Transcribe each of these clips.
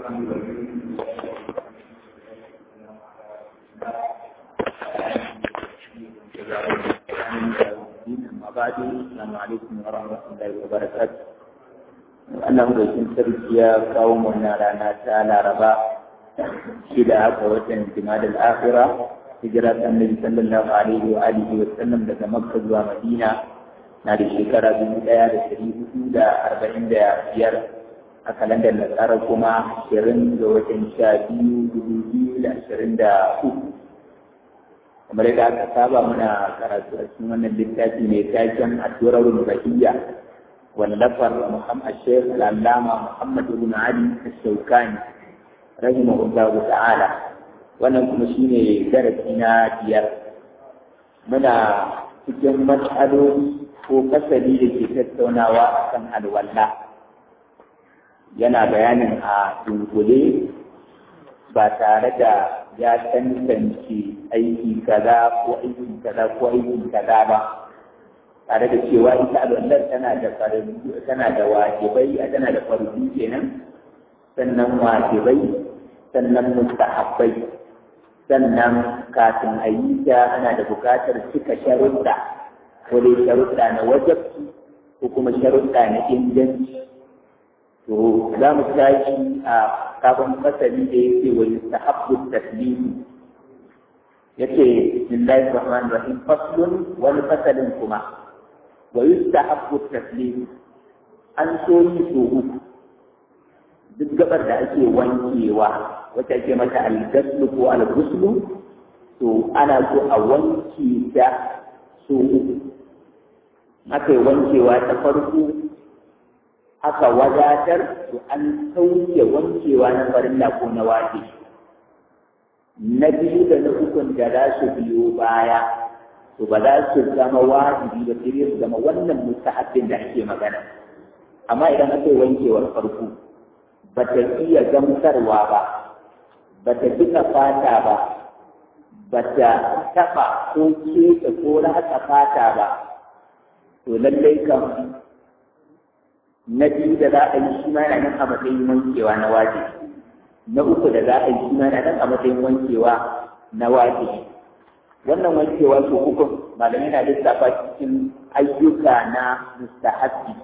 بعد السلام عليكم ورحمة الله وبركاته. أنا مدرسين تركيا قومنا لنا تعالى ربا إلى قوة انتماد الآخرة هجرة النبي صلى الله عليه وآله وسلم لدى مكة ومدينة نادي شكرا بمدايا لسريه أولى 45 أكلند النصارى كما 20 قوة شابيو بدودي 23 kamar yadda aka saba muna karatu a cikin wannan littafi mai taken ad-durarul bahiyya wallafar Muhammad Sheikh Al-Allama Muhammad ibn Ali Al-Shawkani rahimahullahu ta'ala. Wannan kuma shine darasi na 5. Muna cikin matsaloli ko fasali da ke tattaunawa akan alwala. Yana bayanin a dunkule ba tare da ya tantance aiki kaza ko aiki kaza ko aiki kaza ba, tare da cewa ita alwallar tana da wajibai, tana da farzi kenan, sannan wajibai, sannan mustahabbai, sannan kafin a yi ta ana da buƙatar cika sharuɗa, ko dai sharuɗa na wajabci ko kuma sharuɗa na inganci. To za mu tashi a sabon fasali da yake wa yustahabbu taslimi, yace bismillahir rahmanir rahim, faslun, wani fasalin kuma wa yustahabbu taslimi, an so yi so uku duk gabar da ake wankewa wacce ake mata al-ghuslu ko al-ghuslu, to ana so a wanke ta so uku. Aka yi wankewa ta farko aka wadatar, to an sauke wankewa na farilla ko na wajibi. Na biyu da na ukun da za su biyo baya, to ba za su zama wajibi ba, sai su zama wannan mustahabbin da ake magana. Amma idan aka yi wankewar farko ba ta iya gamsarwa ba, ba ta jika fata ba, ba ta taɓa ko keta ko ratsa fata ba, to lallai kan na biyu da za a yi shi ma yana nan a matsayin wankewa na wajibi, na uku da za a yi shi ma yana nan a matsayin wankewa na wajibi. Wannan wankewa su uku malamai na lissafa cikin ayyuka na mustahabbi,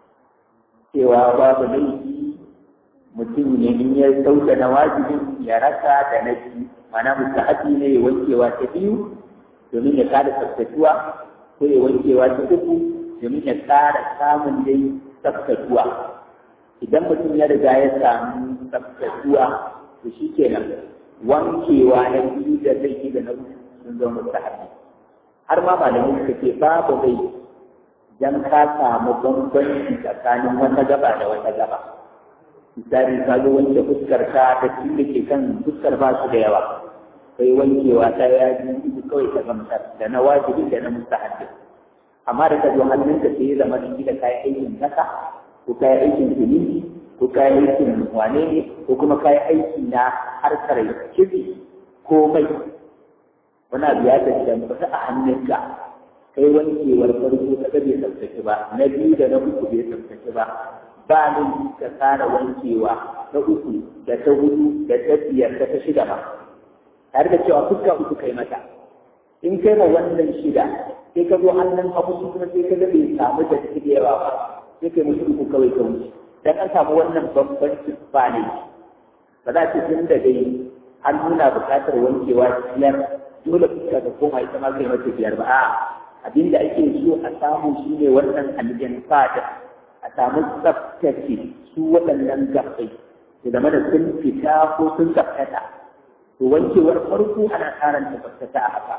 cewa babu laifi mutum ne in ya sauke na wajibin ya rasa da na biyu, mana mustahabbi ne ya wankewa ta biyu domin ya kada tsaftatuwa, ko ya wankewa ta uku domin ya ƙara samun dai tsaftatuwa. Idan mutum ya riga ya samu tsaftatuwa, to shi kenan wankewa na biyu da zai yi da na uku sun zama mustahabbi. Har ma malamai suka ce babu zai dan ka samu bambanci tsakanin wata gaba da wata gaba. Misali ka zo wanke fuskar ka da cikin da ke kan fuskar ba su da yawa, kai wankewa ta ya biyu kawai ta gamsar da na wajibi da na mustahabbi. Amma da ka zo hannunka sai ya zama ciki da kayan aikin kasa, ko kayan aikin siminti, ko kayan aikin wane ne, ko kuma kayan aiki na harkar kifi ko mai, wani abu ya tafi da mutu a hannunka, kai wankewar farko ka bai tsaftace ba, na biyu da na uku bai tsaftace ba, ba nan ka tsara wankewa na uku da ta hudu da ta biyar da ta shida ba, tare da cewa fuska uku kai mata. In kai ma wannan shida sai ka zo hannun abu su kuma sai ka ga bai samu da da yawa ba, sai kai musu uku kawai ka wuce, dan an samu wannan bambancin ba ne. Ba za ta tun da dai an nuna buƙatar wankewa biyar, dole fuska da koma ita ma kai mata biyar ba. A'a, abinda ake so a samu shi ne wannan aljan fata, a samu tsaftace su waɗannan gaɓɓai da zama da sun fita ko sun tsaftata. To wankewar farko ana karanta tsaftata a haka.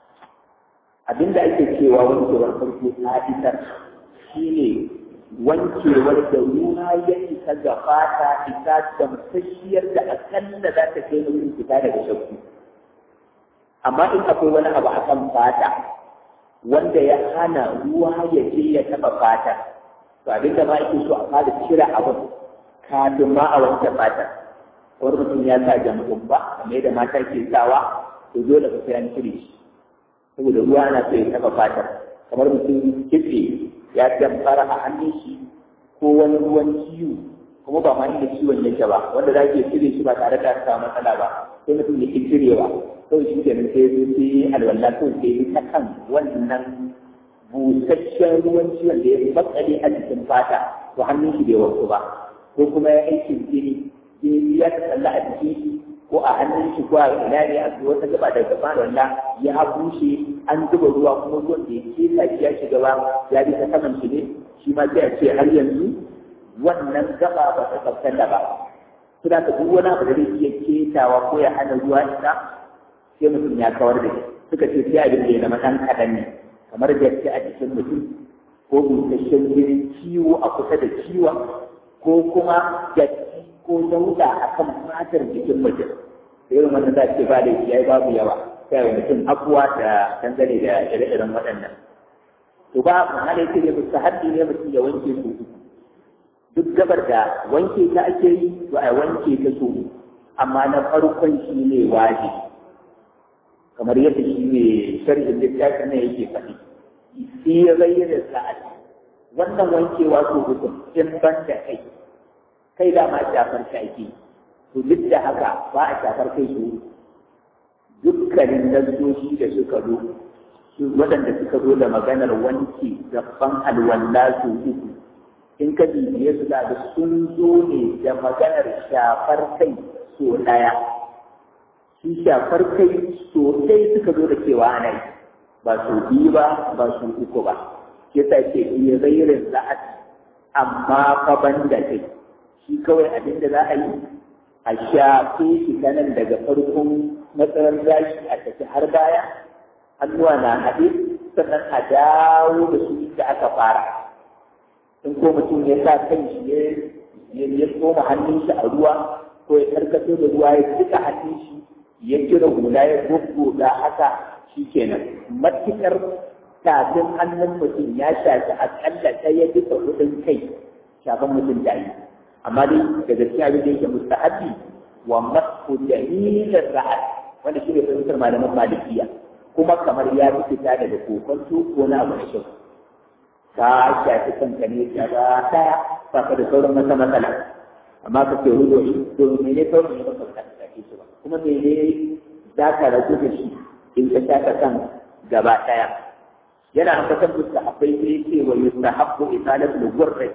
Abinda ake cewa wankewar farko ta isar shi ne wankewar da ruwa ya isa ga fata, isa gamsasshiyar da akalla za ta kai mutum fita daga shakku. Amma in akwai wani abu a kan fata wanda ya hana ruwa ya je ya taɓa fata, to abinda ma ake so a fara cire abin kafin ma a wanke fata. Wani mutum ya sa jam'un ba, kamar yadda mata ke sawa, to dole ka sai an cire shi, saboda ruwa na so ya taɓa fatar. Kamar mutum kitse ya damfara a hannun shi, ko wani ruwan ciwo kuma ba ma inda ciwon yake ba wanda za ki cire shi ba tare da samu matsala ba sai mutum ya ki cirewa kawai shi kenan sai zo sai alwala kawai sai ta kan wannan busasshen ruwan ciwon da ya matsale a cikin fata to hannun shi bai wanku ba ko kuma ya aikin jini ya ta tsalla a jikin shi ko a hannun shi ko a ina ne a wata gaba da gaba da wanda ya bushe an zuba ruwa kuma ruwan da ya kesa shi ya shiga ba ya bi ta saman shi ne shi ma sai a ce har yanzu wannan gaba ba ta tsaftar ba suna ka duk wani abu da zai iya ketawa ko ya hana ruwa ita sai mutum ya kawar da shi suka ce sai abin da ya zama ɗan kaɗan ne kamar da yake a jikin mutum ko busasshen jinin ciwo a kusa da ciwon ko kuma datti ko dauda a kan fatar jikin mutum da irin wannan za ce ba da shi ya babu yawa sai wa mutum abuwa da dangane da ire-iren waɗannan to ba mu hana yake ne musu haddi ne mutum ya wanke su duk gabar da wanke ta ake yi to a wanke ta so amma na farkon shi ne wajibi kamar yadda shi ne sharhin littafin ne yake faɗi shi ya bayyana sa'ad wannan wankewa so hukun in ban da kai da ma shafar shi ake to duk da haka ba a shafar kai su dukkanin nasoshi da suka zo waɗanda suka zo da maganar wanke gaban alwala su uku in ka bibiye su da sun zo ne da maganar shafar kai so ɗaya shi shafar kai so ɗaya suka zo da cewa ana yi ba so biyu ba ba so uku ba ke sa ce iya zairin la'at amma fa ban da kai shi kawai abin da za a yi a shafe shi kanan daga farkon matsalar gashi a tafi har baya hannuwa na haɗe sannan a dawo da su da aka fara in ko mutum ya sa kan shi ya tsoma hannun shi a ruwa ko ya karkato da ruwa ya cika hannun shi ya kira hula ya gugguda haka shi kenan matuƙar tafin hannun mutum ya shafi aƙalla ɗaya bisa hudun kai shafan mutum da yi amma dai daga cikin abin da yake mustahabi wa masu jami'in ra'ad wanda shi ne fahimtar malaman malikiya kuma kamar ya fi fita daga kokonto ko na abu da shi ka shafi kanka ne gaba ɗaya ba ka da sauran wata matsala amma ka ce rudo shi to mene sauran ne ba ka shafi shi ba kuma mene za ka ragu da shi in ka shafa kan gaba ɗaya yana ambatan musta akwai sai ce wa yustahabbu isalatul gurri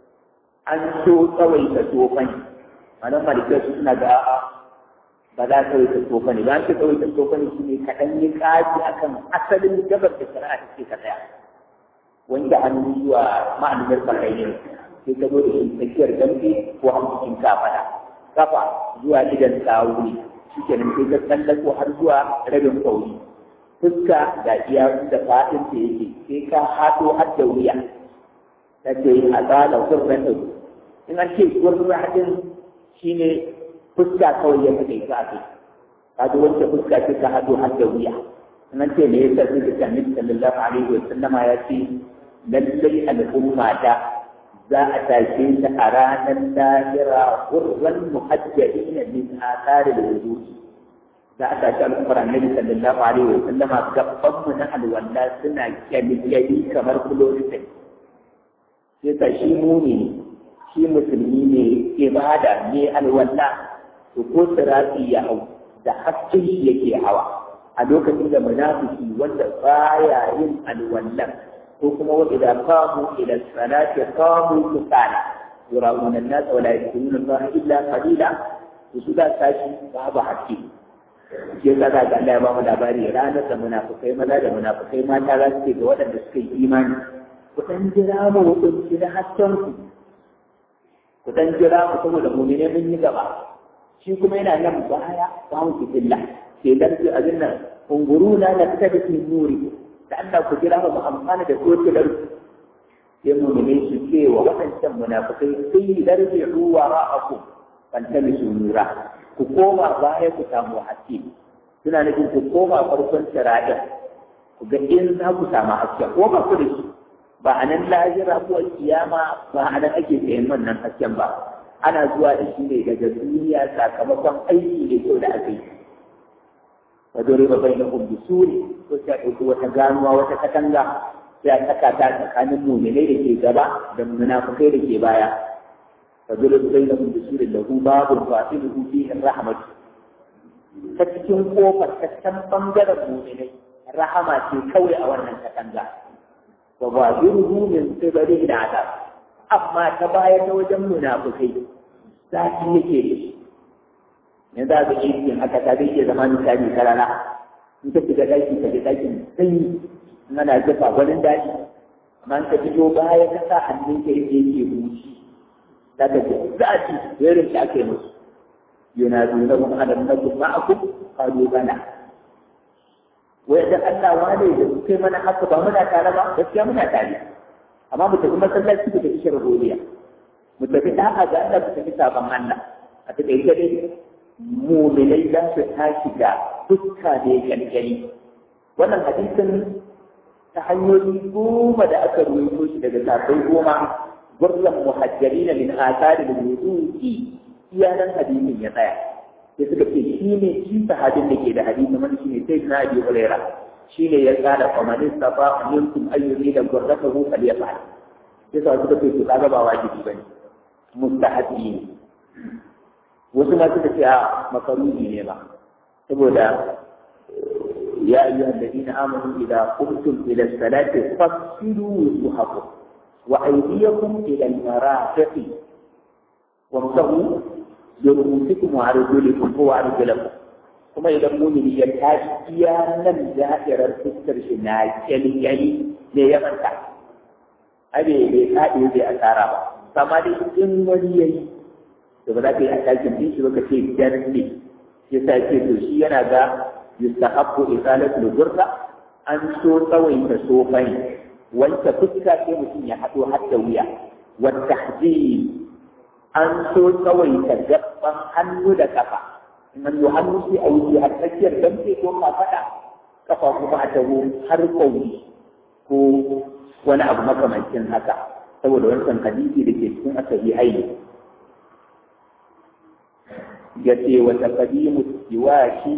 an so tsawaita tofani malam malikai su suna ga a'a ba za ka tsawaita tofani ba an ce tsawaita tofani shi ne kaɗan yi ƙaji akan asalin gabar da shari'a ta ce ka tsaya wanda an yi zuwa ma'anar bakai ne sai ka zo da shi tsakiyar dambe ko hamsin kafaɗa kafa zuwa idan tsawo ne shi kenan sai ka tsallako har zuwa rabin kauri fuska da iya da faɗin da yake sai ka haɗo har da wuya ta ce a tsala kurban da in an ce kurban shi ne fuska kawai ya fi kai a kai ka zo wanke fuska sai ka haɗo har da wuya in an ce me yasa sai ka annabi sallallahu alaihi wa sallama ya ce lallai al'umma ta za a tashe ta a ranar lahira gurran muhajjalina min atharil wudu'i za a tashi al'ummar annabi sallallahu alaihi wa sallama gaban mu na alwala suna kyalikyali kamar kuloritai sai ta shi muni shi musulmi ne ibada ne alwala to ko sirati ya hau da hakkin shi yake hawa a lokacin da munafiki wanda baya yin alwala ko kuma wa idan qamu ila salati qamu kusala yura'una an-nas wa la yadhkuruna Allah illa qalila su da tashi babu hakki ke kaza ga Allah ya ba mu labari ranar da munafikai maza da munafikai mata za su ce ga waɗanda suka yi imani ku dan jira mu hukunci na hasken ku dan jira mu saboda mu'mine mun yi gaba shi kuma yana nan baya ba mu fitilla sai dan su azin nan unguruna na tabbati nuri da Allah ku jira mu amfana da kokilar sai mu'mine su ce wa waɗancan munafikai sai darbi'u wara'akum fantamisu nura ku koma baya ku samu haske suna nufin ku koma farkon shari'a ku ga in za ku samu haske ko ba ku da shi ba a nan lahira ko kiyama ba a nan ake sayan wannan hasken ba ana zuwa da shi ne daga duniya sakamakon aiki da kyau da aka yi wadore ba bai na kumbi suri ko ta ɗauki wata ganuwa wata katanga sai a saka ta tsakanin muminai da ke gaba da munafukai da ke baya فضرب بينهم بسور له باب باطنه فيه الرحمة cikin kofar ta can bangaren mu'minai rahama ce kawai a wannan katanga wa baziruhu min qibali al-adab amma ta baya ta wajen munafikai zaki yake ne za ka yi yin haka ta zai zama misali karara in ka shiga daki ka ga dakin sanyi ana jafa wani daki amma in ka fito baya ka sa hannun ka yake buci daga zaci irin da ake musu yunadunahum alam nakum ma'akum qalu bala wai da Allah wane da kai mana haka ba muna tare ba gaskiya muna tare amma mu tafi masallaci da ishar godiya mu tafi da'a ga Allah mu tafi saban Allah a take dai mu'minai da su tashi da dukka da kalkali wannan hadisin ta hanyoyi 10 da aka rubuto shi daga sahabbai 10 gurran muhajjirin min athari al-wudu'i iyanan hadisin ya tsaya sai suka ce shi ne shi sahabin da ke da hadisin wani shi ne sai na Abi Hurairah shi ne ya tsara qamanin safa minkum ayyuri da gurratahu falyafal sai sa suka ce to kaga ba wajibi bane mustahabi ne wasu ma suka ce a makaruhi ne ba saboda ya ayyuhal ladina amanu idza qumtum ila salati fasilu wujuhakum wa aydiyakum ila al-marafiqi wamsahu bi ru'usikum wa arjulikum wa arjulakum kuma idan mumini ya tashi iya nan zahirar fuskar shi na kyali ne ya manta abe bai kaɗe bai asara ba amma dai in wani yayi da ba za ka yi atakin din shi ba ka ce biyar ne sai sa ce to shi yana ga yustahabbu izalatul gurra an so tsawaita sofai wanke fuska sai mutum ya haɗo har da wuya wa tahjib an so tsawaita gaban hannu da kafa in an yi hannu sai a wuce har tsakiyar damfe ko kafaɗa kafa kuma a taho har ƙauri ko wani abu makamancin haka saboda wancan hadisi da ke cikin asahihai ya ce wa taqdimu siwaki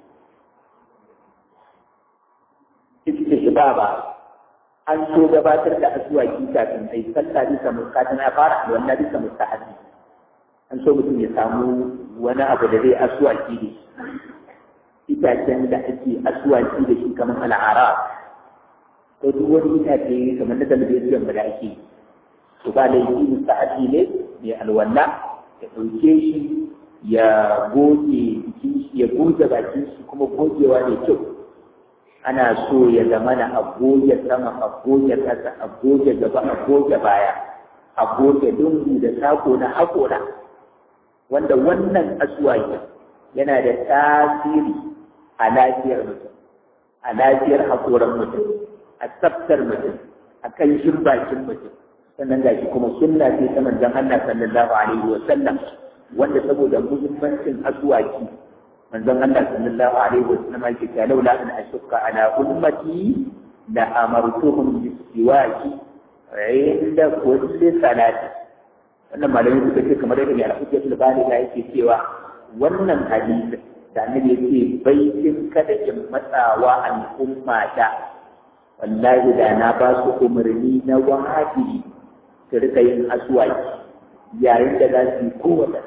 istihbaba an so gabatar da aswaki kafin ai sallah bisa mustaqim ya fara da wannan bisa mustahabi an so mutum ya samu wani abu da zai aswaki da itacen da ake aswaki da shi kamar al'arab ko duk wani itace kamar na talabijin da ake to ba laifi mustahabi ne mai alwala ya ɗauke shi ya goge jikin shi ya goge bakin shi kuma gogewa ne kyau ana so ya zama na a goge sama a goge ƙasa a goge gaba a goge baya a goge dungu da sako na haƙora wanda wannan aswaki yana da tasiri a lafiyar mutum a lafiyar haƙoran mutum a tsaftar mutum a kan bakin mutum sannan ga shi kuma sunna ce ta manzon Allah sallallahu alaihi wa sallam wanda saboda muhimmancin aswaki manzon Allah sallallahu alaihi wa sallam yake cewa laula an ashqa ala ummati la amartuhum bis-siwaki inda kulli salati wannan malamin suka ce kamar yadda mai al-hujjatul baligha yake cewa wannan hadisi da annabi yake baitin kada in matsawa al'umma ta wallahi da na ba su umarni na wahabi su rika yin aswaki yayin da za su yi kowace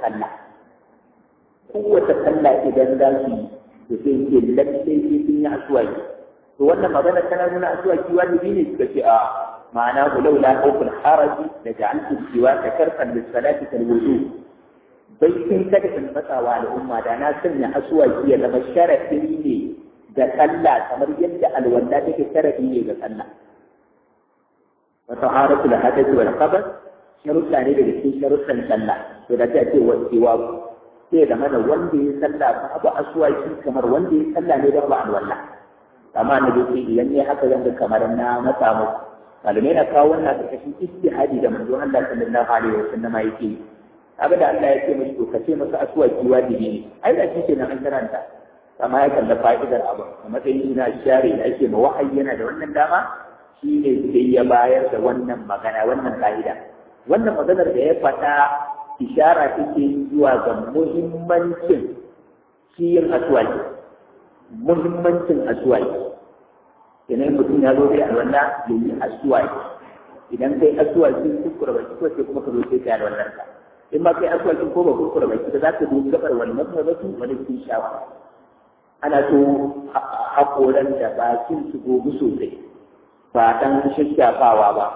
sallah idan za su yi to sai ke lalle sai sun yi aswaki to wannan magana tana nuna aswaki wajibi ne suka ce a ma'ana ku laula khawful haraji da ja'altu siwa ka karfan lis salati kal wudu bai kin kada in matsawa al'umma da na sanya aswaki ya zama sharafi ne ga sallah kamar yadda alwala take sharafi ne ga sallah wa taharatul hadath wal khabath sharuɗa ne daga cikin sharuɗan sallah to da ta ce wasewa sai da mana wanda ya sallah babu aswaki kamar wanda ya sallah ne don ba alwala amma na dai idan ne haka zan ga kamar na matsa muku malamai na kawo wannan ƙarƙashin istihadi da manzo Allah sallallahu alaihi wasallam yake kaga da Allah ya ce mai to kace masa aswaki wajibi ne ai da shi kenan an karanta amma ya kalla fa'idar abu a matsayin ina share da ake ma wahayi yana da wannan dama shi ne sai ya bayar da wannan magana wannan ka'ida wannan maganar da ya faɗa ishara take zuwa ga muhimmancin yin aswaki muhimmancin aswaki idan mutum ya zo dai alwala ya yi aswaki idan kai aswaki sun kurba shi sai kuma ka zo sai ka alwala ka in ma kai aswaki ko ba kurkura baki da za ka dubi gabar wani mazhabatu wani sun shafa ana so haƙoran da bakin su gobe sosai ba dan shashafawa ba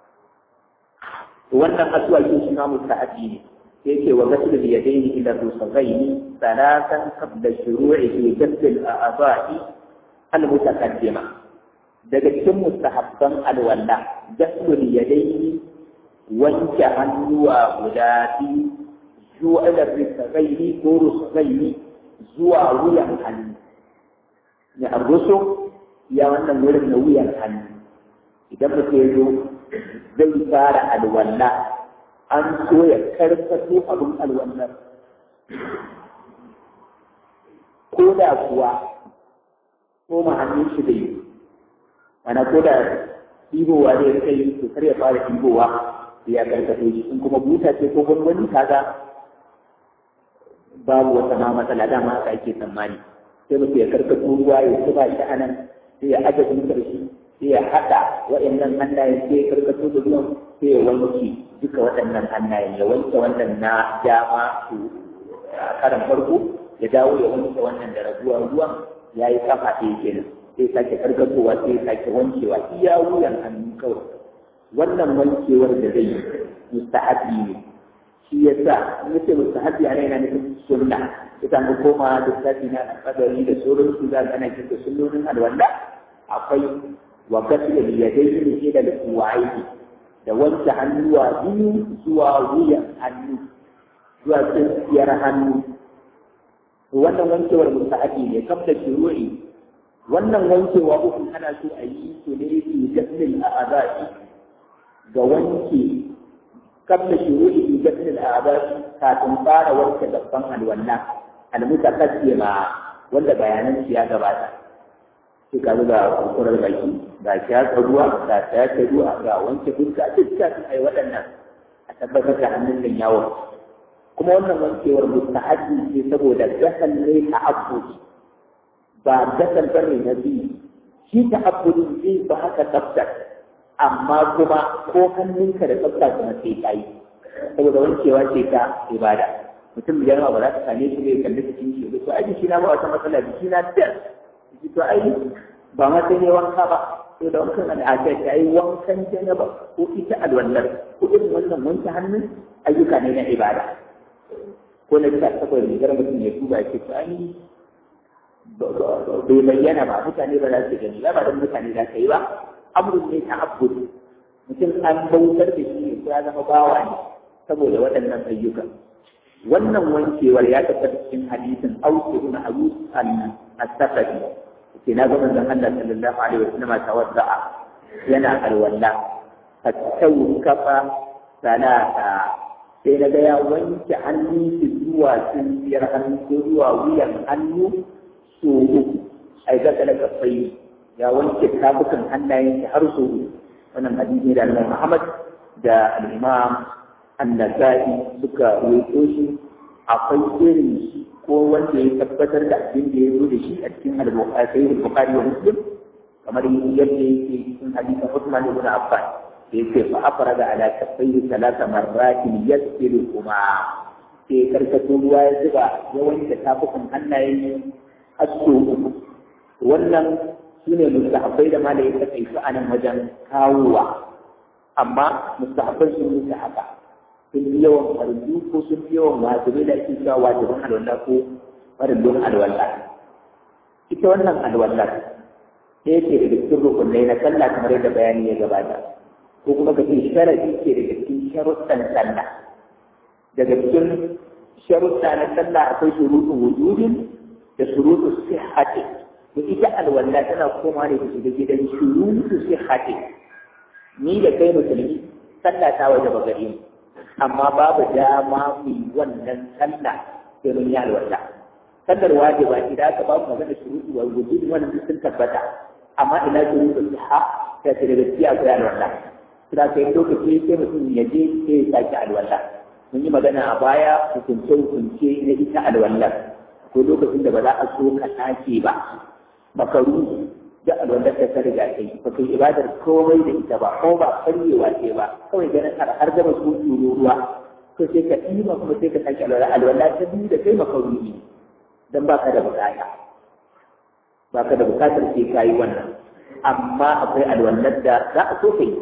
wannan aswaki shi ma musta'abi ne yake wa ghasl al-yadayn ila rusghayni thalathan qabla shuru'i fi ghasl al-a'dha'i al-mutaqaddima daga cikin mustahabban alwala ghasl al-yadayn wanke hannuwa guda biyu zuwa ila rusghayni ko rusghayni zuwa wuyan hannu ya arrusu ya wannan wurin na wuyan hannu idan mutum ya zo zai fara alwala an so ya karfato abin alwannar ko da kuwa ko hannun shi da yi ana ko da ɗibowa da ya kai to kar ya fara ɗibowa da ya karfato shi in kuma buta ce ko gwangwani kaga babu wata ma matsala dama haka ake tsammani sai mutum ya karkato ruwa ya zuba shi a nan sai ya aje butar shi sai ya haɗa waɗannan hannayen sai ya karkato da ruwan sai ya wanke duka waɗannan hannayen ya wanke wannan na dama su a karan farko ya dawo ya wanke wannan da raguwar ruwan ya yi kafa ɗaya kenan sai sake karkatowa sai sake wankewa iya wuyan hannu kawai wannan wankewar da zai yi mustahabi ne shi ya sa in yace mustahabi a yana nufin sunna ita mu koma da sati na kadari da sauran su za ana kinta sunnonin alwala akwai wa gasl yadayhi ila al-kuwaihi da wanke hannuwa biyu zuwa wuyan hannu zuwa tsintsiyar hannu wannan wankewar mustahabi ne kabla shuru'i wannan wankewa uku ana so a yi su ne fi gaslil a'adai ga wanke kabla shuru'i fi gaslil a'adai kafin fara wanke gaban alwala almutaqaddima wanda bayanan shi ya gabata sai ka ga kurkurar baki ga shaka ruwa ga shaka ruwa ga wanke fuska dukkan ai waɗannan a tabbatar da hannun nan yawon kuma wannan wankewar mustahabi ce saboda gasal ne ta'abbudi ba gasal bane na biyu shi ta'abbudi zai ba haka tsaftar amma kuma ko hannunka da tsafta kuma sai ka yi saboda wankewa ce ta ibada mutum da yawa ba za ka same shi ne kalli cikin shi ba to ai shi na ba wata matsala shi na da to ai ba ma sai ne wanka ba to da wankan al'ada ta yi wankan janaba ko ita alwallar ko irin wannan wanke hannun ayyuka ne na ibada ko na bisa saboda rigar mutum ya duba ce to ai bai bayyana ba mutane ba za su gani ba don mutane za ka yi ba amurin ne ta abudu mutum an bautar da shi ne ko ya zama bawa ne saboda waɗannan ayyukan wannan wankewar ya tabbata cikin hadisin auki na abu al-safari ke na gaban zan Allah sallallahu alaihi wasallam tawadda'a yana alwala kafa salata sai na ga ya wanke hannu zuwa tsintsiyar hannu ko zuwa wuyan hannu so uku ai ga kala kafai ya wanke tafukan hannayen har so uku wannan hadisi da Imam Ahmad da al-Imam An-Nasa'i suka roƙo shi akwai irin shi ko wanda ya tabbatar da abin da ya zo da shi a cikin al-Bukhari wa Muslim kamar yadda yake cikin hadisin Uthman ibn Affan da yake fa afraga ala kaffayhi thalatha marratin yasfiruhuma sai karkato ruwa ya zuba ya wanke tafukan hannayen hasso wannan sune mustahabbai da malai ya kai su a nan wajen kawowa amma mustahabbai sun yi haka sun fi yawan fardu ko sun fi yawan wajibai da ake cewa wajibin alwala ko farillun alwala ita wannan alwala ɗaya ce daga cikin rukunai na sallah kamar yadda bayani ya gabata ko kuma ka ce sharadi ce daga cikin sharuɗan sallah daga cikin sharuɗa na sallah akwai shuruɗu wujudin da shuruɗu sihhati to ita alwala tana koma ne ta shiga gidan shuruɗu sihhati ni da kai musulmi sallah ta waje ba gare mu amma babu dama mu yi wannan sallah sai mun yi alwala sallar wajiba idan aka ba mu magana shuruɗu wa wujudi wannan sun tabbata amma ina shuruɗu sihha ta ce daga cikin akwai alwala kira kai lokaci sai mutum ya je sai ya sake alwala mun yi magana a baya hukunce na ita alwala ko lokacin da ba za a so ka sake ba makaru da alwala ta ta riga kai ba kai ibadar komai da ita ba ko ba karyewa ce ba kawai ganin har gaba su tsoro ruwa to sai ka ɗiba kuma sai ka sake alwala ta biyu da kai makaruni don ba ka da bukata sai ka yi wannan amma akwai alwallar da za a so ka yi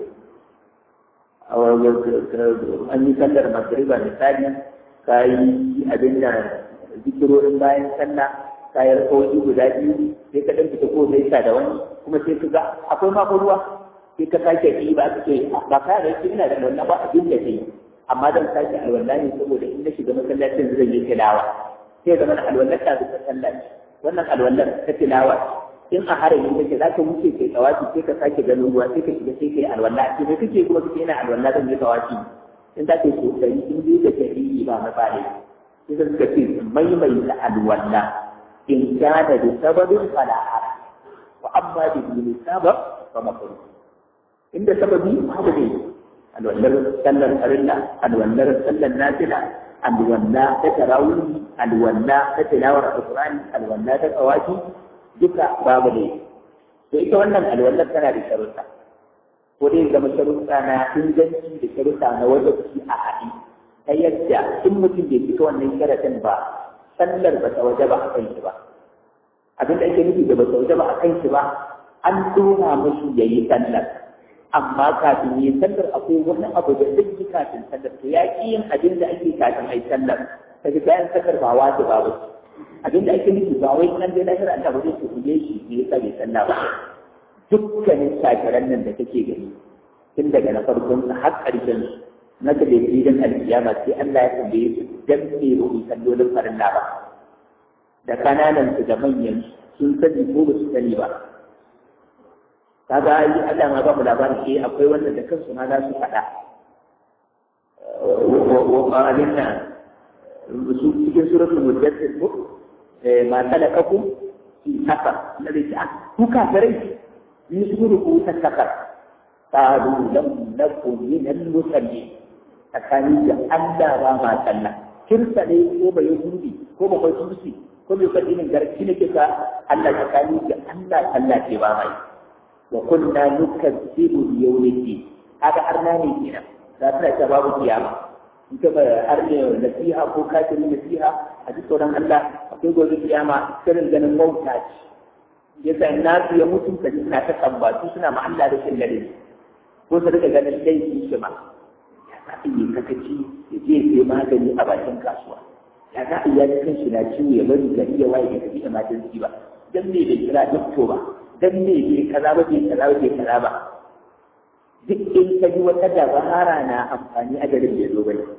an yi sallar magriba misali ka yi abin da zikirorin bayan sallah ka yi rakawai guda biyu sai ka ɗan fita ko zai sa da wani kuma sai ka ga akwai mako ruwa sai ka sake yi ba ka ce ba ka da yake ina da wannan ba abin da ke yi amma zan sake alwala ne saboda in na shiga masallacin zan yi tilawa sai zama alwallar ta zuka sallah wannan alwallar ta tilawa in a harami kake za ka wuce kai tsawaci sai ka sake ganin ruwa sai ka shiga sai ka yi alwala sai me kake kuma kake yana alwala zan yi tsawaci in za ka yi kokari in dai da tarihi ba mafali sai ka suka ce maimaita alwala in kana da sababin fala'a wa amma da bi sabab fa makruh inda sababi babu ne alwallar sallar farilla alwallar sallar nafila alwalla ta tarawih alwalla ta tilawar alqur'ani alwalla ta tsawaci duka babu ne to ita wannan alwallar tana da sharuɗa ko dai zama sharuɗa na inganci da sharuɗa na wajibi a haɗi ta yadda in mutum bai fita wannan sharaɗin ba sallar ba ta waje ba a kan shi ba abin da ake nufi da ba ta waje ba a kan shi ba an tona musu ya yi sallar amma kafin yi sallar akwai wani abu da zai yi kafin sallar to ya ƙi yin abin da ake kafin a yi sallar ta ji bayan sallar ba wasu ba ba abin da ake nufi ba wai nan dai lahira Allah ba zai tuhuje shi ne ya sa bai sallah ba dukkanin shakiran nan da kake gani tun daga na farkon har ƙarshen na da bai fidan alkiyama sai Allah ya tambaye su dan me ruhi sallolin farilla ba da kananan su da manyan sun sani ko ba su sani ba kaga yi Allah ma ba mu labarin sai akwai wanda da kansu ma za su faɗa wa alinna su cikin suratul mudaththir ko ma talakakum fi safar na da ku kafirai ni su ruku ta safar qalu lam nakun min al-musallin tsakani da Allah ba ma sallah kirsa ne ko ba yahudi ko ba kai tusi ko bai faɗi min garki ne ke ka Allah tsakani da Allah ce ba mai wa kunna nukazzibu bi yawmiddin haka arna ne kenan da suna ta babu kiyama in ka ba arne nasiha ko kafiri nasiha a duk sauran Allah akwai gobe kiyama irin ganin mauta ce yasa na su ya mutu ka ji suna ta tambatu suna ma Allah da shillare ko su rika ganin laifi shi ma ya za a yi kakaci ya je sai magani a bakin kasuwa ya za a yi ya kan shi na ciwo ya bari gari ya waye ya tafi emergency ba dan me bai kira dokto ba dan me bai kaza ba bai kaza ba bai kaza ba duk in ka ji wata dabara na amfani ajalin bai zo bane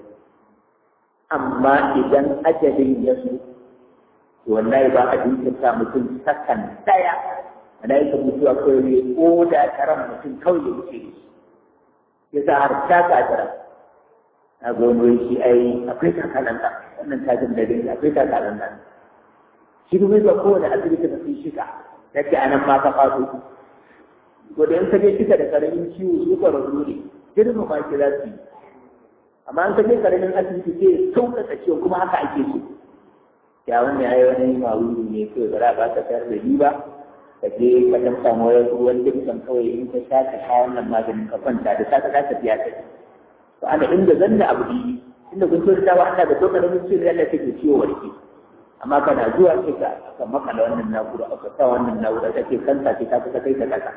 amma idan ajalin ya zo to wallahi ba a jinkirta mutum sakan daya malaika mutuwa kawai ne ko da karan mutum kawai ya wuce shi ya sa har ta kakara na gono shi ai akwai kakalanta wannan tajin da dai akwai kakalanta shi kuma ba kowane asibiti da sun shiga yake anan ma ka faso ko da in ka je shiga da karamin ciwo su kwararru ne girma ma ki za su yi amma an ka je karamin asibiti sai sauƙaƙa ciwo kuma haka ake so ya wani ya yi wani mawuri ne kawai ba za ba ka tayar da riba ka je ka dan samu ruwan dukkan kawai in ka sha ka sha wannan maganin ka kwanta da saka za ka biya ta to ana inda zanna abu ne inda kun so da Allah da to karamin ciwo Allah take ciwo warke amma kana zuwa sai ka makala wannan na'ura aka sa wannan na'ura take kanta ce ta kusa kai ta kasa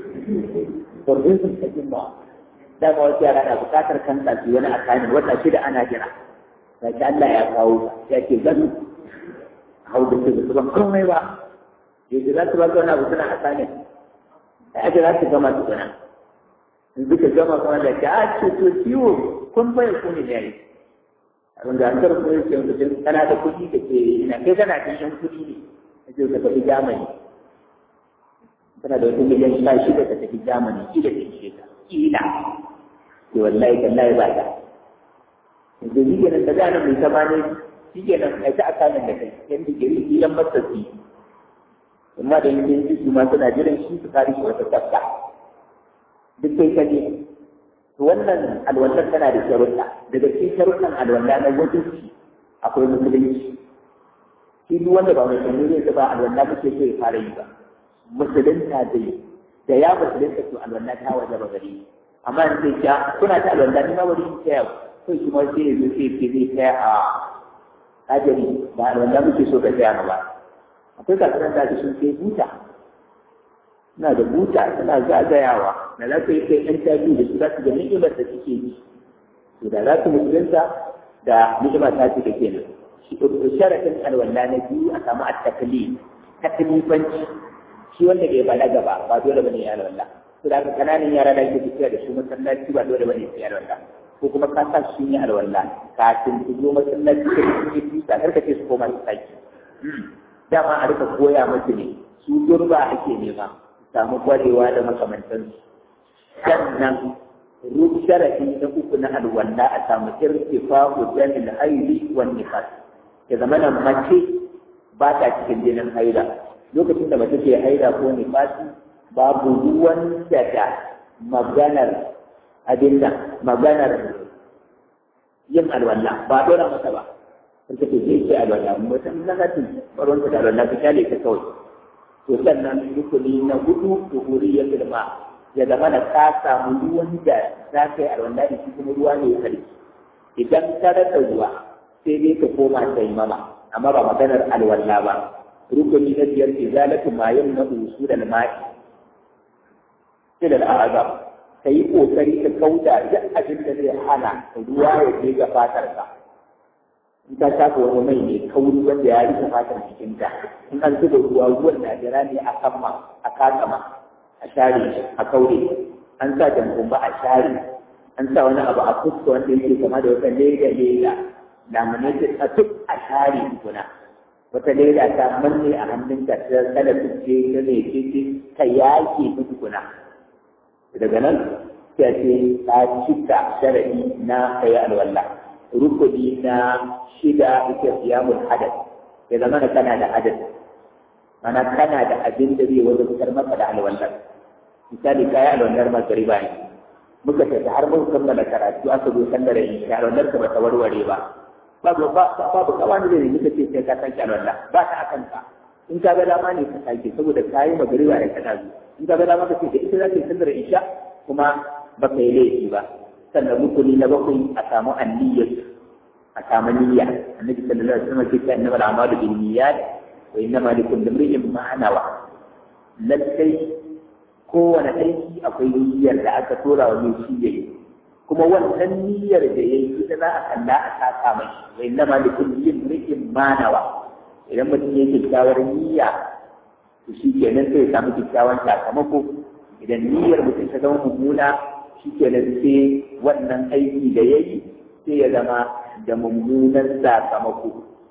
to din sun take ba da ba wata yara na bukatar kanta ce wani akanin wata shida ana jira sai Allah ya kawo ya ce gani hau da su ban komai ba yadda za su ba ka wani abu suna akanin ya ce za su gama su gana in duka gama kuma da ta ce to ciwo kun bai kuni ne yayi abin da an karɓo ya ce mutum kana da kuɗi da ke ina kai kana da yan kuɗi ne a ce ka tafi Germany kana da wata miliyan 16 ka tafi Germany ki da ke ce ka kila ke wallahi tallahi ba ta da shi kenan da gane mai sama ne shi kenan a ta akanin da kai yan digiri kilan matsatsi amma da yankin su ma suna jiran shi su kare shi wata tafka duk kai kaje to wannan alwallar tana da sharuɗa daga cikin sharuɗan alwallah na wajibi akwai musulunci shi duk wanda ba musulmi zai ba alwallah muke so ya fara yi ba musulunta zai da ya musulunta to alwallah ta waje ba gari amma in sai ya kuna ta alwallah ni ma bari in tsaya ko shi ma sai ya zo sai ce zai kai a ajali ba wanda muke so ka tsaya ba akwai kasuwan da sun kai buta suna da buta suna zagayawa da za ka yi kai ɗan tafi da su za su ga ni'imar da suke yi to da za su musulunta da ni'imar ta ce da kenan sharaɗin alwala na biyu a samu taklifanci shi wanda bai balaga ba dole bane ya alwala to da kananan yara da ke tafiya da su masallaci ba dole bane ya alwala ko kuma ka sa shi ne alwala kafin su zo masallaci da su yi tuta karka ce su koma su saki dama a rika koya musu ne su gurba ake nema su samu kwarewa da makamantansu sannan sharaɗi na uku na alwala a samu irtifa'u jamil haili wan nifas ya zama nan mace ba ta cikin jinin haila lokacin da mace ke haila ko nifasi babu ruwan da maganar abin nan maganar yin alwala ba dora masa ba sun take ce alwala mutum na hati baron ta alwala ta kyale ta kawai to sannan rukuni na hudu tuhuri ya girma ya zama da ka samu ruwan da za ka yi alwala da shi kuma ruwa ne ya kare idan ka rasa ruwa sai dai ka koma ta yi mama amma ba maganar alwala ba rukuni na biyar izalatu ma yin na usu da ma'i sai da al'azab ka yi kokari ka kauda duk abin da zai hana ruwa ya je ga fatar ka in ka shafa wani mai ne kauri wanda ya rike fatar jikinta in an zuba ruwan na jira ne a kamma a kakama a share a kaure an sa jam'umba a share an sa wani abu a fuska wanda yake kama da wata leda laminated a duk a share tukuna wata leda ta manne a hannunka ta kada tuce ta ne ce ta yake ta tukuna daga nan sai ce ta cika sharadi na kayi alwala rukuni na shida ita siyamul hadath ya zama da kana da hadath mana kana da abin da zai wajen fitar maka da alwallar misali kayi alwallar magariba ne muka tafi har mun kammala karatu aka zo sallar isha alwallar ka bata warware ba babu kawani da ne muka ce sai ka sake alwallar ba ta akan ka in ka ga dama ne ka sake saboda kayi magariba da kana zo in ka ga dama ka ce da ita za ka yi sallar isha kuma ba ka yi laifi ba sannan rukuni na bakwai a samu anniyyar a samu niyya annabi sallallahu alaihi wasallam ce innamal a'malu binniyat wa innama likulli imrin ma nawa lallai kowane aiki akwai niyyar da aka tora wa mai shi yayi kuma wannan niyyar da yayi ita za a kalla a saka mai wa innama likulli imrin ma nawa idan mutum ya kyakkyawar niyya to shi kenan sai ya samu kyakkyawan sakamako idan niyyar mutum ta zama mummuna shi kenan sai wannan aiki da ya yi sai ya zama da mummunan sakamako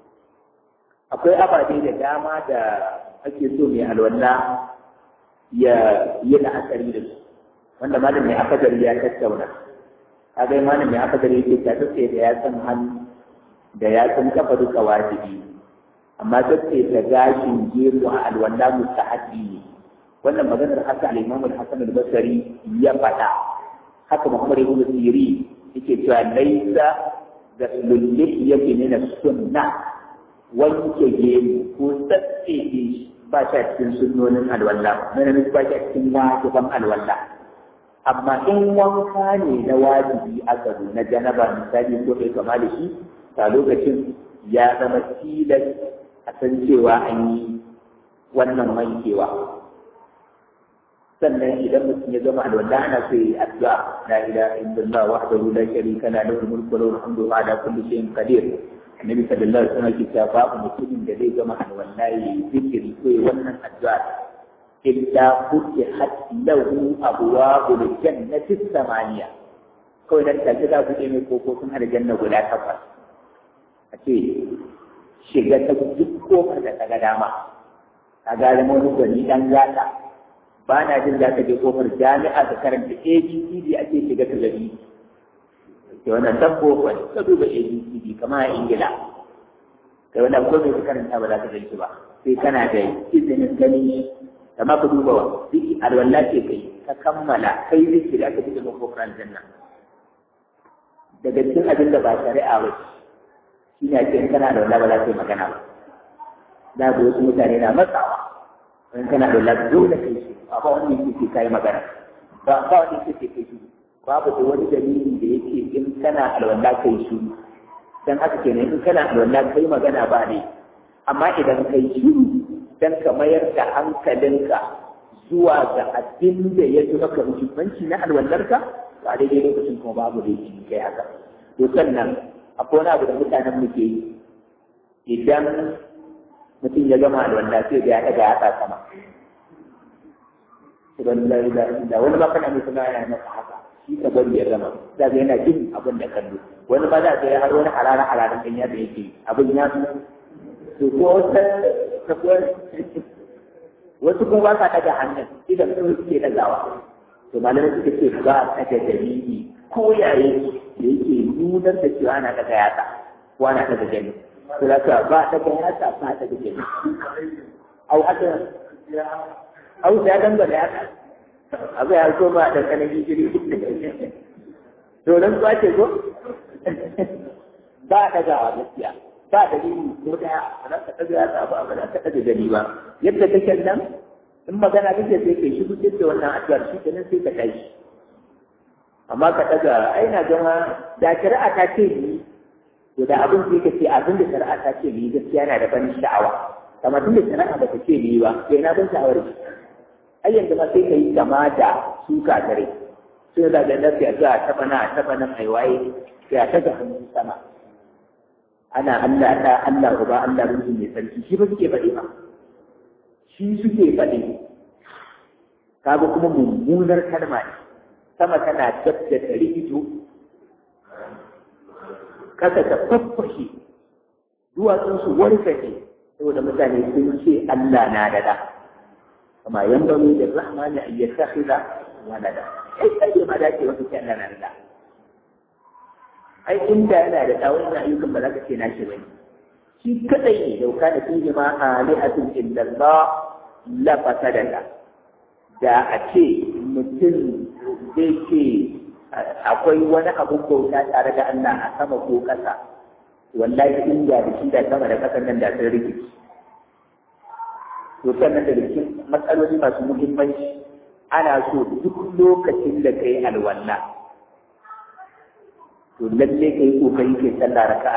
akwai ababe da dama da ake so mai alwala ya yi la'akari da su wanda malam mai akadari ya tattauna kaga malam mai akadari yake ta tace da ya san hannu da ya san kafa duka wajibi amma tace da gashin gero a alwala mustahabi ne wannan maganar haka al-Imam al-Hasan al-Basri ya faɗa haka Muhammad ibn Sirin yake cewa laisa da lulli yake ne na sunna wanke gemu ko tsatsefe ba shi cikin sunnonin alwala mana ne ba shi cikin wajiban alwala amma in wanka ne na wajibi aka zo na janaba misali ko kai kama da shi a lokacin ya zama tilas a san cewa an yi wannan wankewa sannan idan mutum ya zama alwala ana so yi addu'a la ilaha illallah wahdahu la sharika lahu al-mulku wa lahu al-hamdu wa ala kulli shay'in qadir annabi sallallahu alaihi wasallam ke cewa babu mutumin da zai zama alwala yi zikiri ko yi wannan addu'a illa futihat lahu abwabul jannati samaniya kawai dan take za ku je mai kofofin aljanna guda takwas a ce shiga ta duk kofar da ta ga dama a ga da wani gwani dan gata ba na jin za ka je kofar jami'a ka karanta ABCD ake shiga ta gari ke wannan tabbo wani ka duba ABCD kamar a Ingila kai wannan ko mai karanta ba za ka gani ba sai kana da izinin gani amma ka duba wa ziki alwala ce kai ka kammala kai ziki da aka fi da kofar aljanna daga cikin abin da ba shari'a ba shi ne ake kana da wala ba za ka yi magana ba da ga wasu mutane na matsawa in kana da wala dole kai shi ba wani yake kai magana ba wani yake kai shi babu da wani dalili da yake in kana alwala kai shi dan haka kenan in kana alwala kai magana ba ne amma idan kai shi dan ka mayar da hankalinka zuwa ga abin da ya fi maka muhimmanci na alwallarka ba daidai lokacin kuma babu da shi kai haka to sannan akwai wani abu da mutanen muke yi idan mutum ya gama alwala sai ya daga yatsa sama da wani ba kana mai suna yana masa haka shi ka bari ya gama da ga yana jin abin da kallo wani ba za ka yi har wani halaran ɗan yadda yake abin ya to ko wasu kuma ba sa ɗaga hannun idan sun suke ɗagawa to malamai suka ce ba a ɗaga dalili ko yaye da yake nunar da cewa ana ɗaga yatsa ko ana ɗaga gani to da ka ba ɗaga yatsa ba ɗaga gani au haka au ya dangana yatsa abu ya so ba da kanan jiri to nan ba ce ko ba ɗagawa gaskiya ba dalili ko daya ba za ka ɗaga yatsa ba ba za ka ɗaga gani ba yadda kake nan in magana kake sai kai shi kuke da wannan addu'ar shi kenan sai ka tashi amma ka ɗaga ai na gama da shari'a ta ce ni to da abin sai ka ce abin da shari'a ta ce ni gaskiya na da ban sha'awa kamar tun da shari'a ba ta ce ni ba sai na ban sha'awar ki ai yanzu ma sai ka yi kama da suka dare sai da ga nafi a taɓa nan mai waye sai a taga hannun sama ana Allah ta Allah uba Allah ruhu mai sarki shi ba suke faɗi ba shi suke faɗi kaga kuma mummunar kalma ne sama tana dab da tari ido kasa ta faffashe duwatsun su warkace saboda mutane sun ce Allah na da da kama yanda mai da rahmani an yattakhidha walada sai ma da ce wasu ce Allah na da da ai inda yana da ɗawai na ayyukan ba za ka ce nashi bane shi kadai ne dauka da fihi ma alihatun illallah la fasadaka da a ce mutum zai ce akwai wani abun bauta tare da Allah a sama ko ƙasa wallahi inda da shi da sama da ƙasar nan da sun rikici to sannan da cikin matsaloli masu muhimmanci ana so duk lokacin da kai alwala to lalle kai kokari kai sallah raka'a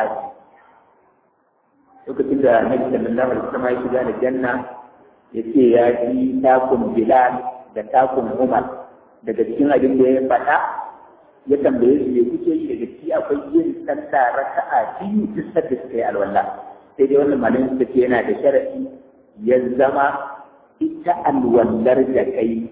lokacin da Annabi sallallahu alaihi wasallam ya shiga da janna yace ya ji takun Bilal da takun Umar daga cikin abin da ya faɗa ya tambaye su me kuke yi daga ciki akwai yin sallah raka'a biyu duk da suka yi alwala sai dai wannan malamin suka ce yana da sharadi ya zama ita alwallar da kai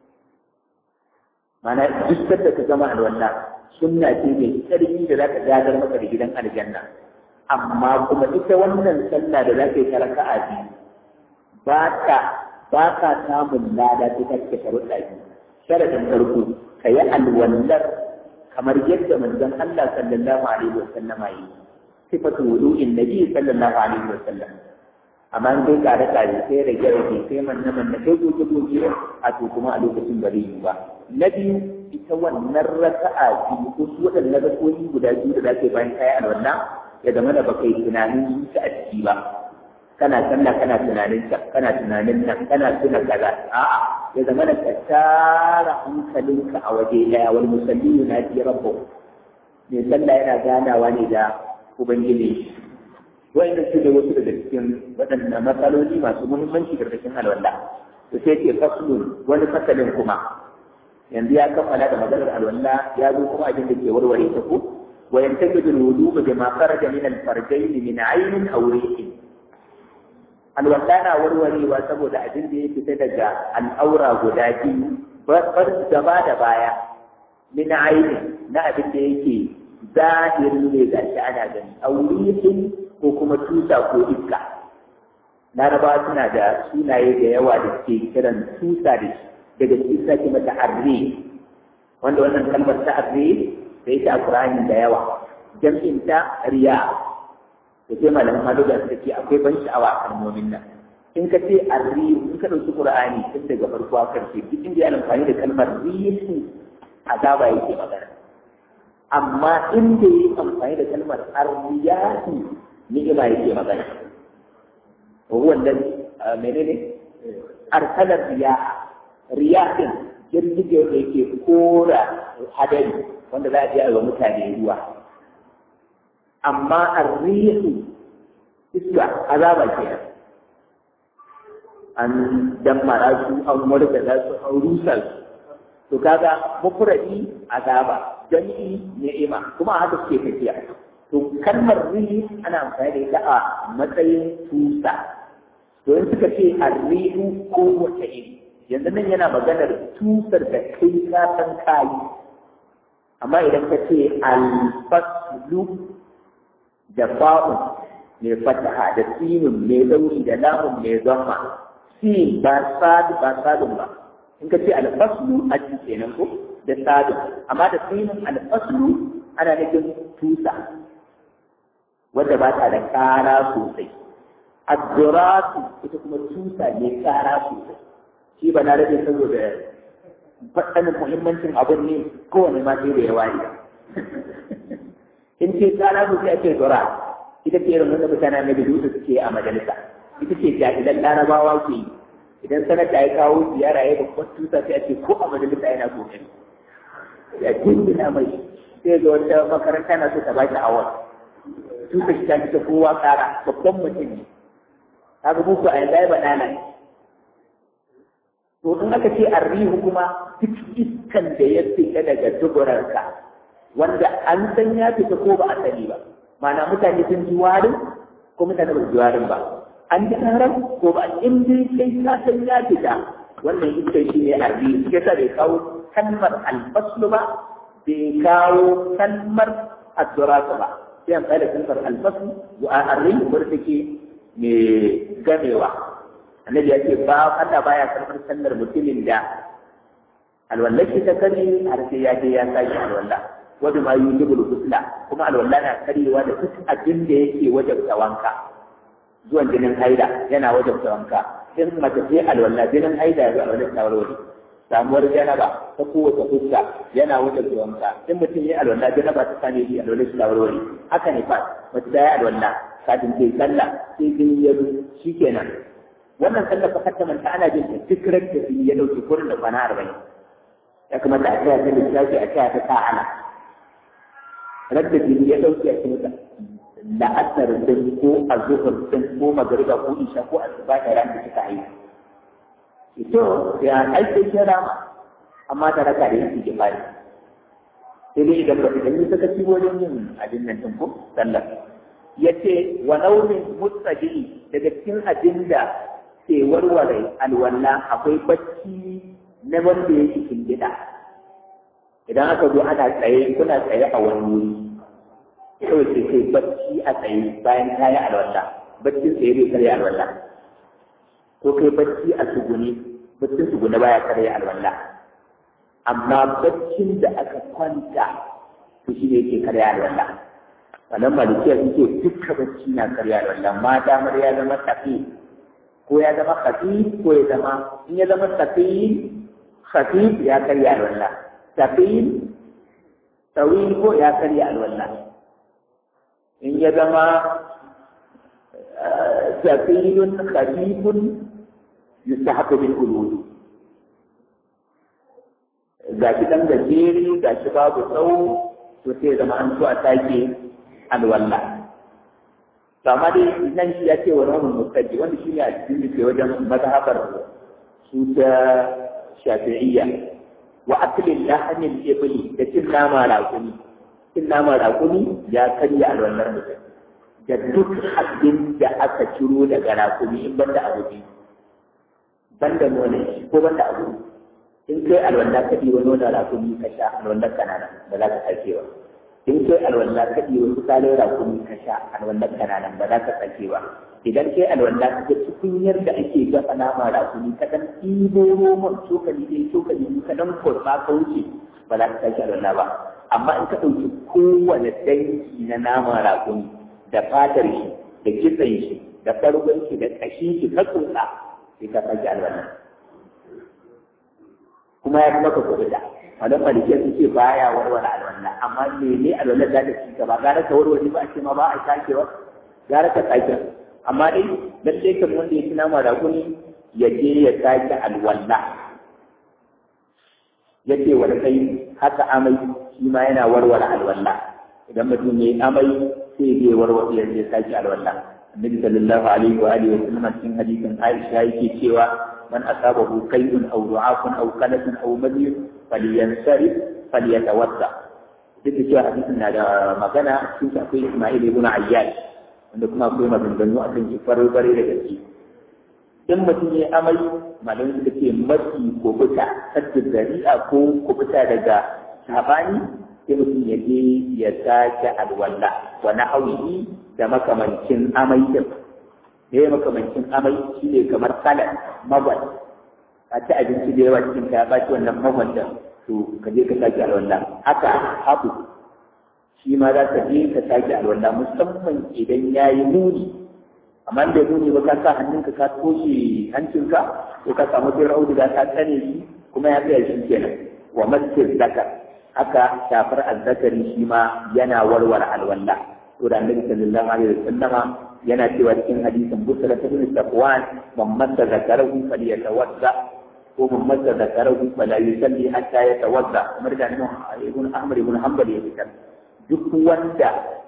mana duk da ka zama alwala sunna ce mai ƙarfi da za ta gadar maka da gidan aljanna amma kuma ita wannan sallah da za ka yi ta raka'a biyu ba ka samun lada ta kake sharuɗa biyu sharadin farko ka yi alwallar kamar yadda manzon Allah sallallahu alaihi wa sallama yi sifatu wudu'in nabi sallallahu alaihi wa sallam amma in dai kare kare sai rage rage sai manna sai goge a to kuma a lokacin ba zai yi ba na biyu ita wannan raka'a biyu ko su waɗannan rakoyi guda biyu da zaka bayan kai alwala ya zama da baka yi tunanin su a ciki ba kana sallah kana tunanin nan kana tuna kaza a'a ya zama da ka tara hankalinka a waje daya wal musalli yunadi rabbuh ne sallah yana ganawa ne da ubangiji wa'inda su da wasu daga cikin waɗannan matsaloli masu muhimmanci karkashin alwala to sai ce faslun wani fasalin kuma yanzu ya kammala da maganar alwala ya zo kuma abin da ke warware ta ko wa yantajidu alwudu bima kharaja min alfarjayn min aynin aw rihin alwala na warwarewa saboda abin da ya fita daga al'aura guda biyu bar gaba da baya min aynin na abin da yake zahiri ne ga shi ana gani aw rihin ko kuma tusa ko iska larabawa suna da sunaye da yawa da ke kiran tusa da shi daga cikin sake mata arre wanda wannan kalmar ta arre da ita a Qur'ani da yawa jam'in ta riya da ke malamin madoga suka ce akwai ban sha'awa a kalmomin nan in ka ce arre in ka ɗauki Qur'ani tun daga farko a karshe duk inda ya amfani da kalmar rihi azaba yake magana amma inda ya yi amfani da kalmar arriyahi ni'ima yake magana wa wannan menene arsalar riya din jirgin da yake kora hadari wanda za a je a ga mutane ruwa amma arrihu iska azaba kenan an dammara su an wargaza su an rusa su to kaga mufradi azaba jami'i ni'ima kuma haka suke tafiya to kalmar rihi ana amfani da ita a matsayin tusa to in suka ce arrihu ko wata iri yanzu nan yana maganar tusar da kai ka san kayi amma idan ka ce alfaslu da fa'un mai fataha da sinin mai dauri da lamun mai zama sin ba sadun ba in ka ce alfaslu a kenan ko da sadun amma da sinin alfaslu ana nufin tusa wadda ba ta da kara sosai adduratu ita kuma tusa ne kara sosai shi ba na rage saboda faɗanin muhimmancin abin ne kowane ma sai da yawa ne in ce kara sosai ake dura ita ce irin wanda mutane na biyu suke a majalisa ita ce jahilan larabawa ke yi idan sanar da ya kawo ziyara ya babban tusa sai a ce ko a majalisa yana kokari ya dindina mai sai ga wata makaranta na so ta ba shi awar tusa shi ta fita kowa kara babban mutum ne kaga muku a yanzu ba dana ne to in aka ce arrihu kuma duk iskan da ya fita daga duburarka wanda an san ya fita ko ba a sani ba ma'ana mutane sun ji warin ko mutane ba su ji warin ba an ji taron ko ba in dai kai ka san ya fita wannan ita shi ne arrihu ke sa bai kawo kalmar albaslu ba bai kawo kalmar adduratu ba sai an da kalmar albaslu wa arrihu wadda take mai gamewa annabi ya ce ba Allah baya karɓar sallar mutumin da alwallah shi ta kare har sai ya je ya sake alwallah wanda ma yujibul ghusla kuma alwallah na karewa da duk abin da yake wajabta wanka zuwan jinin haida yana wajabta wanka in mace ce alwallah jinin haida ya zo alwallah ta warware samuwar janaba ta kowace fuska yana wajabta wanka in mutum ya alwallah janaba ta same shi alwallah ta warware haka ne fa mace ta yi alwallah kafin ta yi sallah sai jini ya zo shikenan wannan sallah fa katta manta ana jin duk da jini ya dauke kurin da kwana 40 ya kamata a tsaya ta lissafi a tsaya ta ta'ala radda jini ya dauke a cikin da asar din ko azhur din ko magriba ko isha ko asuba da ran da kika yi ito ya aike kira amma ta raka da yake ke bari sai dai idan ba idan ni saka ci wajen yin abin nan din ko sallah yace wa naumin mustaqili daga cikin abinda ke warware alwala akwai bacci na wanda yake cikin gida idan aka zo ana tsaye kuna tsaye a wani wuri kawai sai kai bacci a tsaye bayan ta yi alwala baccin tsaye bai karya alwala ko kai bacci a tsuguni baccin tsuguni baya karya alwala amma baccin da aka kwanta to shi ne yake karya alwala wannan malikiya suke dukkan bacci na karya alwala ma damar ya zama tafi ko ya zama khafif ko ya zama in ya zama khafif ya karya alwala tafil tawil ko ya karya alwala in ya zama tafilun khafifun yustahabu bil ulul ga shi dan gajeri ga shi babu tsawo to sai zama an so a sake alwala amma dai nan shi ya ce wa rahul mustaji wanda shi ne a cikin da ke wajen mazhabar su ta shafi'iyya wa aklin lahamin ibli da cin nama raƙumi cin nama raƙumi ya karya alwallar mutum da duk abin da aka ciro daga raƙumi in banda abu biyu banda nonon shi ko banda abu in kai alwallar ka ɗiwa nonon raƙumi ka sha alwallar kanana ba za ka sake ba in kai alwallah ka ɗiwa misalin rakumi ka sha alwallah kananan ba za ka tsake ba idan kai alwallah ka ga tukunyar da ake gafa nama rakumi ka ɗan ɗibo roman cokali ɗaya cokali biyu ka ɗan kurɓa ka wuce ba za ka sake alwallah ba amma in ka ɗauki kowane dangi na nama rakumi da fatar shi da kitsen shi da ɓargon shi da ƙashin shi ka tsotsa sai ka sake alwallah kuma ya fi maka kuɗi da wannan malikiya su ce baya warware alwala amma mene alwala za ta ci gaba gara ka warware ba a ce ma ba a sake ba gara ka sake amma dai lallai kan wanda ya ci nama da kuni ya je ya sake alwala yace wal kai haka amai shi ma yana warware alwala idan mutum yayi amai sai zai warware ya saki alwala annabi sallallahu alaihi wa alihi wa sallam cikin hadisin Aisha yake cewa man asabahu qaydun aw du'afun aw qalatun aw madiyun falyansarif falyatawadda duk da cewa hadisin na da magana sun akwai Ismail ibn Ayyash wanda kuma akwai maganganu a kan farar bare da gaske in mutum ya amai malamin suka ce mafi kubuta sadda zari'a ko kubuta daga sabani sai mutum ya je ya sake alwala wa nahwihi da makamancin amai din ne makamancin amai shine kamar salat magwal a ci abinci da yawa cikin ta ba ci wannan magwal din to ka je ka sake alwala haka haku shi ma za ka je ka sake alwala musamman idan ya yi muni amma da muni ba ka sa hannunka ka toshe hancinka ko ka samu sai auduga ka tsane shi kuma ya tsaya shi kenan wa masjid zakar haka shafar azzakari shi ma yana warware alwala to da annabi sallallahu alaihi wasallama yana cewa cikin hadisin busra ta bin safwan man massa zakarahu falyatawadda ko man massa zakarahu fala yusalli hatta yatawadda kamar da ibn Ahmad ibn Hanbal ya fitar duk wanda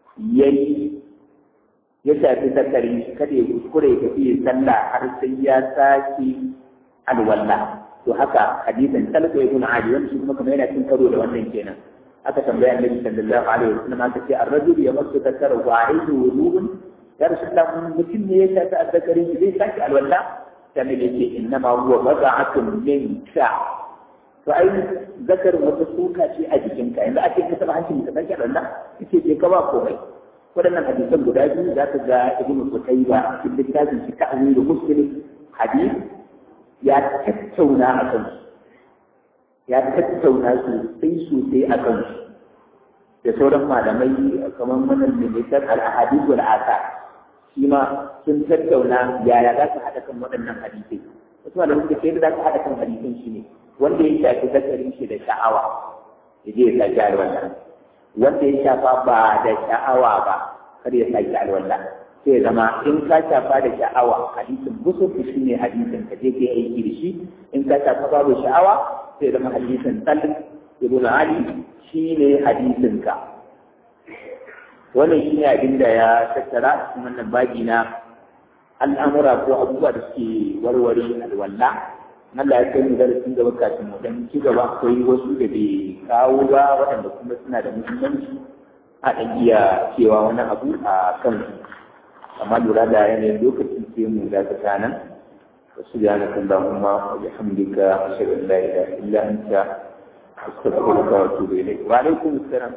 ya shafi zakari kada ya kuskure ya tafi sallah har sai ya sake alwala to haka hadisin talaka ibn Ali wanda shi kuma kamar yana cin karo da wannan kenan aka tambaya annabi sallallahu alaihi wasallam aka ce ar-rajul yamassu zakarahu wa alayhi wudu'un ya rasulullah mutum ne ya shafi azzakarin shi zai sake alwala sai ya ce innama huwa wada'atun min sha to ai zakarin wata suka ce a jikinka yanzu ake ka taba hancin ka sake alwala yace ce ka ba komai waɗannan hadisan guda biyu za ka ga ibnu Qutayba cikin littafin shi ta'awil muslim hadis ya tattauna a kan ya tattauna sosai a kan da sauran malamai kamar wannan ministan al-ahadith wal athar shi ma sun tattauna yaya za ka haɗa kan waɗannan hadisai wasu malamai suka ce da za ka haɗa kan hadisan shi ne wanda ya shafi zakarin shi da sha'awa ya je ya sake alwala wanda ya shafa ba da sha'awa ba kar ya sake alwala sai ya zama in ka shafa da sha'awa hadisin busur shi ne hadisin ka je ka yi aiki da shi in ka shafa babu sha'awa sai ya zama hadisin talib ibn ali shi ne hadisin ka wannan shi ne abin da ya tattara cikin wannan babi na al'amura ko abubuwa da suke warware alwala Allah ya kai mu darasin gaba kafin mu dan ci gaba akwai wasu da bai kawo ba waɗanda kuma suna da muhimmanci a ɗan iya cewa wani abu a kan amma lura da yanayin lokacin sai mu da ta nan wa subhanaka allahumma wa bihamdika ashhadu an la ilaha illa anta astaghfiruka wa atubu ilayk wa alaikum assalam